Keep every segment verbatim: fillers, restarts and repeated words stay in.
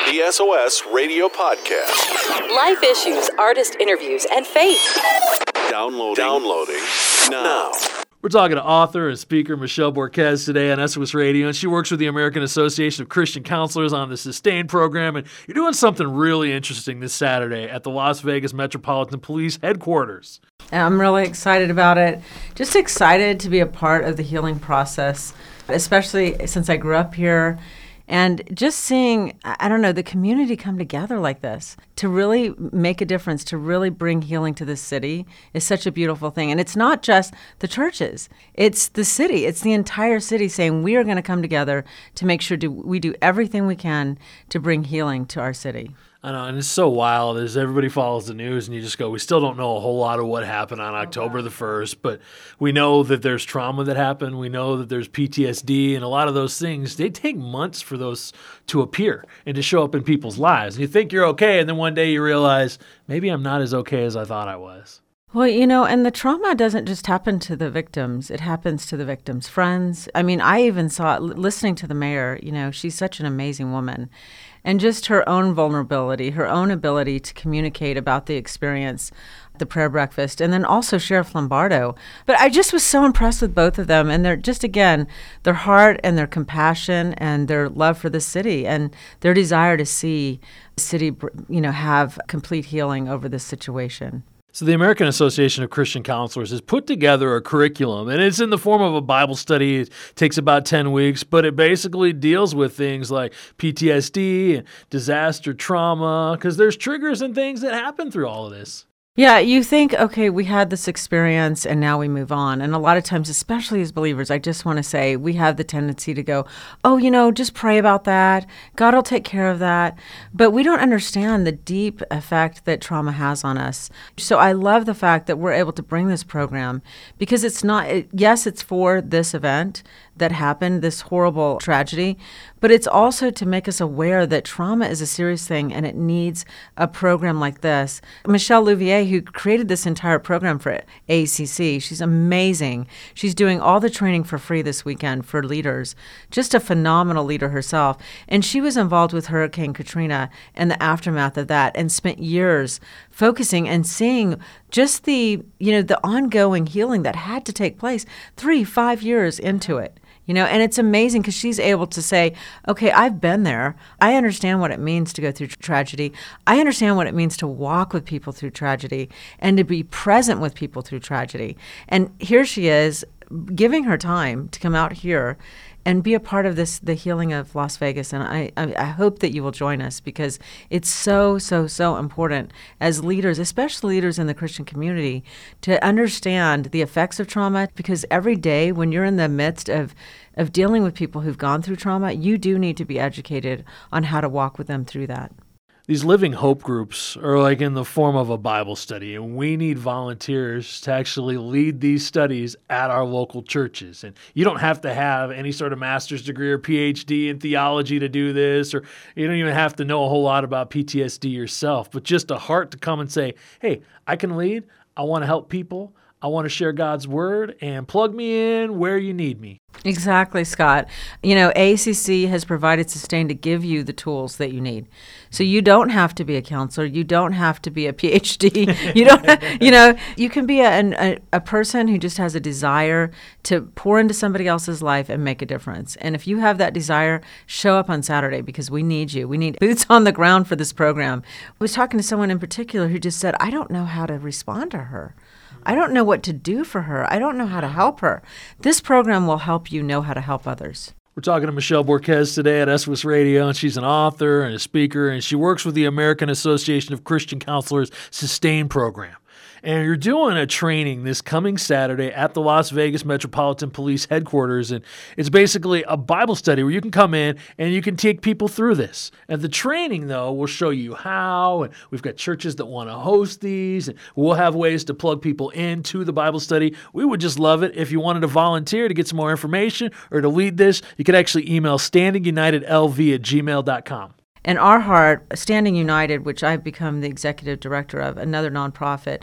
The S O S Radio Podcast. Life issues, artist interviews, and faith. Downloading. Downloading now. We're talking to author and speaker Michelle Borquez today on S O S Radio, and she works with the American Association of Christian Counselors on the SUSTAIN program, and you're doing something really interesting this Saturday at the Las Vegas Metropolitan Police headquarters. I'm really excited about it. Just excited to be a part of the healing process, especially since I grew up here. And just seeing, I don't know, the community come together like this to really make a difference, to really bring healing to this city is such a beautiful thing. And it's not just the churches. It's the city. It's the entire city saying we are going to come together to make sure do, we do everything we can to bring healing to our city. I know, and it's so wild as everybody follows the news and you just go, we still don't know a whole lot of what happened on October the first, but we know that there's trauma that happened. We know that there's P T S D, and a lot of those things, they take months for those to appear and to show up in people's lives. And you think you're okay, and then one day you realize, maybe I'm not as okay as I thought I was. Well, you know, and the trauma doesn't just happen to the victims. It happens to the victims' friends. I mean, I even saw it listening to the mayor. You know, she's such an amazing woman. And just her own vulnerability, her own ability to communicate about the experience, the prayer breakfast, and then also Sheriff Lombardo. But I just was so impressed with both of them. And they're just, again, their heart and their compassion and their love for the city and their desire to see the city, you know, have complete healing over this situation. So the American Association of Christian Counselors has put together a curriculum, and it's in the form of a Bible study. It takes about ten weeks, but it basically deals with things like P T S D and disaster trauma, because there's triggers and things that happen through all of this. Yeah, you think, okay, we had this experience and now we move on. And a lot of times, especially as believers, I just want to say we have the tendency to go, oh, you know, just pray about that. God will take care of that. But we don't understand the deep effect that trauma has on us. So I love the fact that we're able to bring this program because it's not, it, yes, it's for this event that happened, this horrible tragedy, but it's also to make us aware that trauma is a serious thing and it needs a program like this. Michelle Louvier, who created this entire program for A C C, she's amazing. She's doing all the training for free this weekend for leaders, just a phenomenal leader herself. And she was involved with Hurricane Katrina and the aftermath of that and spent years focusing and seeing just the, you know, the ongoing healing that had to take place three, five years into it. You know, and it's amazing because she's able to say, okay, I've been there. I understand what it means to go through tragedy. I understand what it means to walk with people through tragedy and to be present with people through tragedy. And here she is giving her time to come out here and be a part of this, the healing of Las Vegas. And I, I, I hope that you will join us because it's so, so, so important as leaders, especially leaders in the Christian community, to understand the effects of trauma, because every day when you're in the midst of, of dealing with people who've gone through trauma, you do need to be educated on how to walk with them through that. These Living Hope groups are like in the form of a Bible study, and we need volunteers to actually lead these studies at our local churches. And you don't have to have any sort of master's degree or P H D in theology to do this, or you don't even have to know a whole lot about P T S D yourself, but just a heart to come and say, hey, I can lead, I want to help people, I want to share God's word, and plug me in where you need me. Exactly, Scott. You know, A C C has provided SUSTAIN to give you the tools that you need. So you don't have to be a counselor. You don't have to be a P H D. You don't, you know, you can be a, a, a person who just has a desire to pour into somebody else's life and make a difference. And if you have that desire, show up on Saturday because we need you. We need boots on the ground for this program. I was talking to someone in particular who just said, I don't know how to respond to her. I don't know what to do for her. I don't know how to help her. This program will help you know how to help others. We're talking to Michelle Borquez today at S O S Radio, and she's an author and a speaker, and she works with the American Association of Christian Counselors SUSTAIN program. And you're doing a training this coming Saturday at the Las Vegas Metropolitan Police headquarters. And it's basically a Bible study where you can come in and you can take people through this. And the training, though, will show you how. And we've got churches that want to host these. And we'll have ways to plug people into the Bible study. We would just love it if you wanted to volunteer to get some more information or to lead this. You could actually email standing united l v at gmail dot com. And our heart, Standing United, which I've become the executive director of, another nonprofit,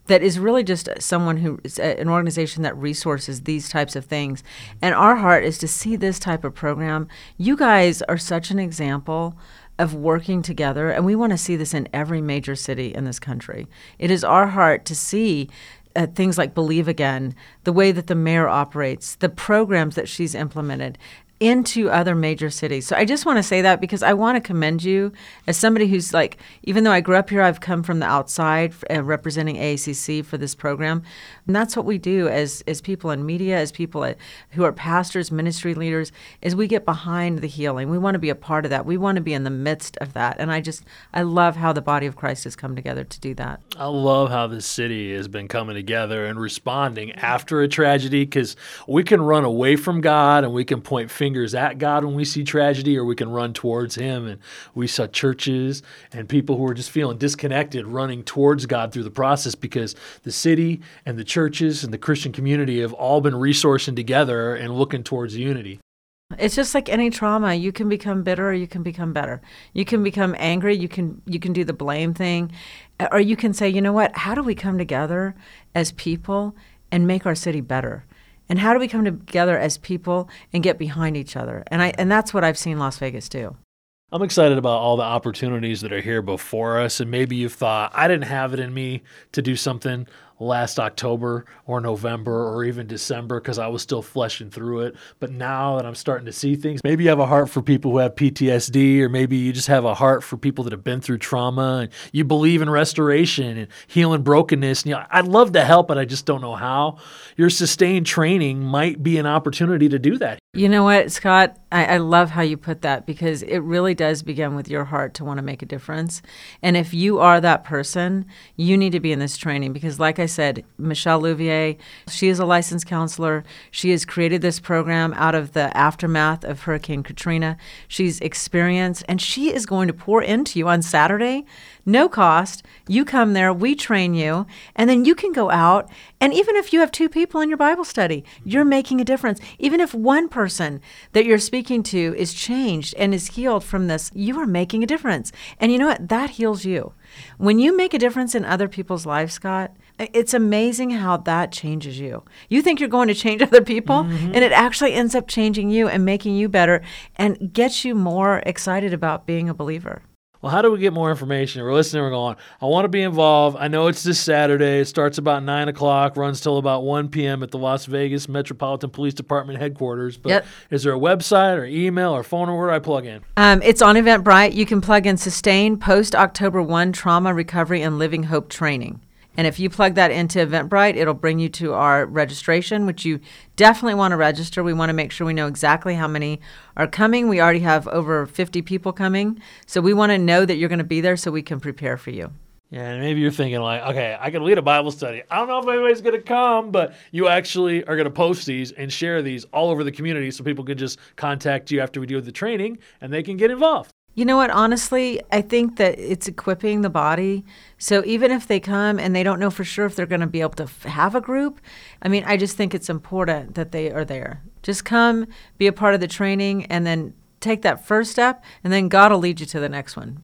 that is really just someone who is an organization that resources these types of things. And our heart is to see this type of program. You guys are such an example of working together, and we want to see this in every major city in this country. It is our heart to see uh, things like Believe Again, the way that the mayor operates, the programs that she's implemented into other major cities. So I just want to say that because I want to commend you as somebody who's like, even though I grew up here, I've come from the outside uh, representing A A C C for this program. And that's what we do as as people in media, as people at, who are pastors, ministry leaders, is we get behind the healing. We want to be a part of that. We want to be in the midst of that. And I just, I love how the body of Christ has come together to do that. I love how this city has been coming together and responding after a tragedy, because we can run away from God and we can point fingers fingers at God when we see tragedy, or we can run towards him. And we saw churches and people who are just feeling disconnected running towards God through the process, because the city and the churches and the Christian community have all been resourcing together and looking towards unity. It's just like any trauma. You can become bitter or you can become better. You can become angry. You can you can do the blame thing. Or you can say, you know what, how do we come together as people and make our city better? And how do we come together as people and get behind each other? And I and that's what I've seen Las Vegas do. I'm excited about all the opportunities that are here before us. And maybe you've thought, I didn't have it in me to do something last October or November or even December because I was still fleshing through it. But now that I'm starting to see things, maybe you have a heart for people who have P T S D, or maybe you just have a heart for people that have been through trauma, and you believe in restoration and healing brokenness. And, you know, I'd love to help, but I just don't know how. Your sustained training might be an opportunity to do that. You know what, Scott? I, I love how you put that, because it really does begin with your heart to want to make a difference. And if you are that person, you need to be in this training, because like I said, Michelle Louvier, she is a licensed counselor. She has created this program out of the aftermath of Hurricane Katrina. She's experienced, and she is going to pour into you on Saturday. No cost. You come there, we train you, and then you can go out, and even if you have two people in your Bible study, you're making a difference. Even if one person that you're speaking to is changed and is healed from this, you are making a difference. And you know what? That heals you. When you make a difference in other people's lives, Scott, it's amazing how that changes you. You think you're going to change other people, mm-hmm. and it actually ends up changing you and making you better and gets you more excited about being a believer. Well, how do we get more information? We're listening, we're going, I want to be involved. I know it's this Saturday. It starts about nine o'clock, runs till about one p.m. at the Las Vegas Metropolitan Police Department headquarters. But yep. Is there a website or email or phone, or where do I plug in? Um, it's on Eventbrite. You can plug in Sustain Post-October first Trauma, Recovery, and Living Hope Training. And if you plug that into Eventbrite, it'll bring you to our registration, which you definitely want to register. We want to make sure we know exactly how many are coming. We already have over fifty people coming. So we want to know that you're going to be there so we can prepare for you. Yeah, and maybe you're thinking like, okay, I can lead a Bible study. I don't know if anybody's going to come, but you actually are going to post these and share these all over the community so people can just contact you after we do the training and they can get involved. You know what? Honestly, I think that it's equipping the body. So even if they come and they don't know for sure if they're going to be able to f- have a group, I mean, I just think it's important that they are there. Just come, be a part of the training, and then take that first step, and then God will lead you to the next one.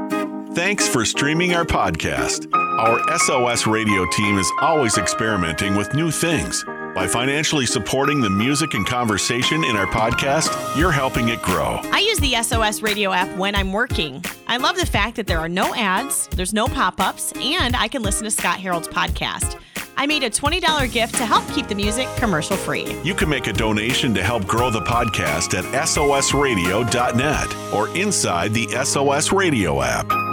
Thanks for streaming our podcast. Our S O S Radio team is always experimenting with new things. By financially supporting the music and conversation in our podcast, you're helping it grow. I use the S O S Radio app when I'm working. I love the fact that there are no ads, there's no pop-ups, and I can listen to Scott Harold's podcast. I made a twenty dollars gift to help keep the music commercial-free. You can make a donation to help grow the podcast at S O S radio dot net or inside the S O S Radio app.